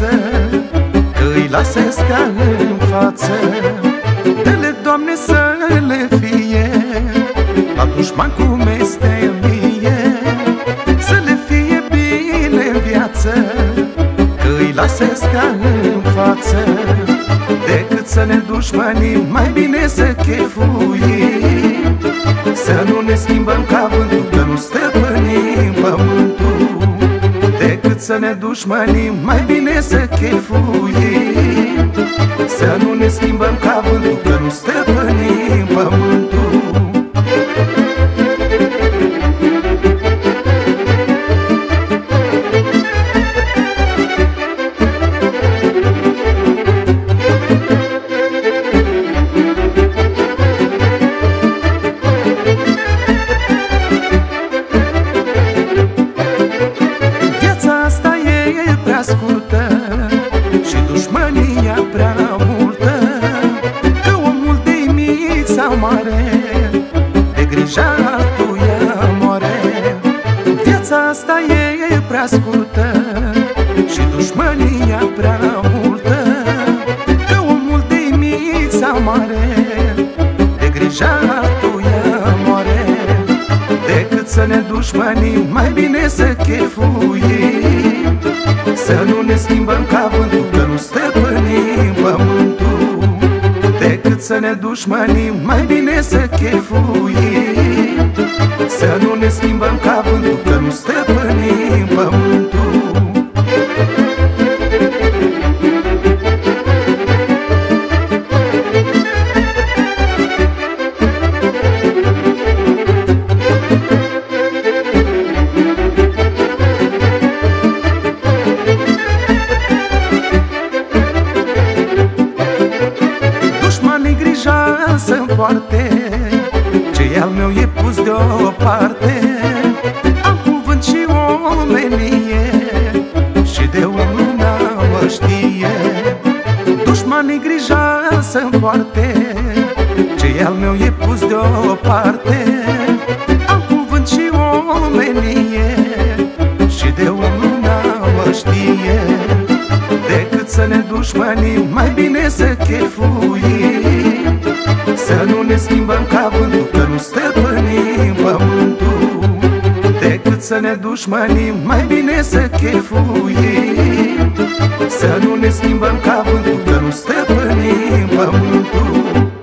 viață, că îi lasă stea în față. Dă-le, Doamne, să le fie la dușman cum este mie, să le fie bine în viață, că îi lasă stea în față. Decât să ne dușmanim, mai bine să chefuim, să nu ne schimbăm ca vântul, că nu stăpânim pământul. Decât să ne dușmanim, mai bine să chefuim, să nu ne schimbăm ca vântul, că nu stăpânim pământul. Scurtă și dușmânia prea multă, că omul de mic sau mare, de grija altuia moare. Viața asta e prea scurtă și dușmânia prea multă, că omul de mic sau mare, de grija altuia moare. Decât să ne dușmănim, mai bine să chefuim, să nu ne schimbăm ca vântul, că nu stăpânim pământul. Decât să ne dușmănim, mai bine să chefuim, să nu ne schimbăm ca vântul, că nu stăpânim pământul. Să-mi poarte ce al meu e pus deoparte. Am cuvânt și omenie și de om lumea mă știe. Dușmanii grija să-mi poarte ce al meu e pus deoparte. Am cuvânt și omenie și de om lumea mă știe. Decât să ne dușmănim, mai bine să chefuim, să nu ne schimbăm ca vântul, că nu stăpânim pământul. Decât să ne dușmănim, mai bine să chefuim, să nu ne schimbăm ca vântul, că nu stăpânim pământul.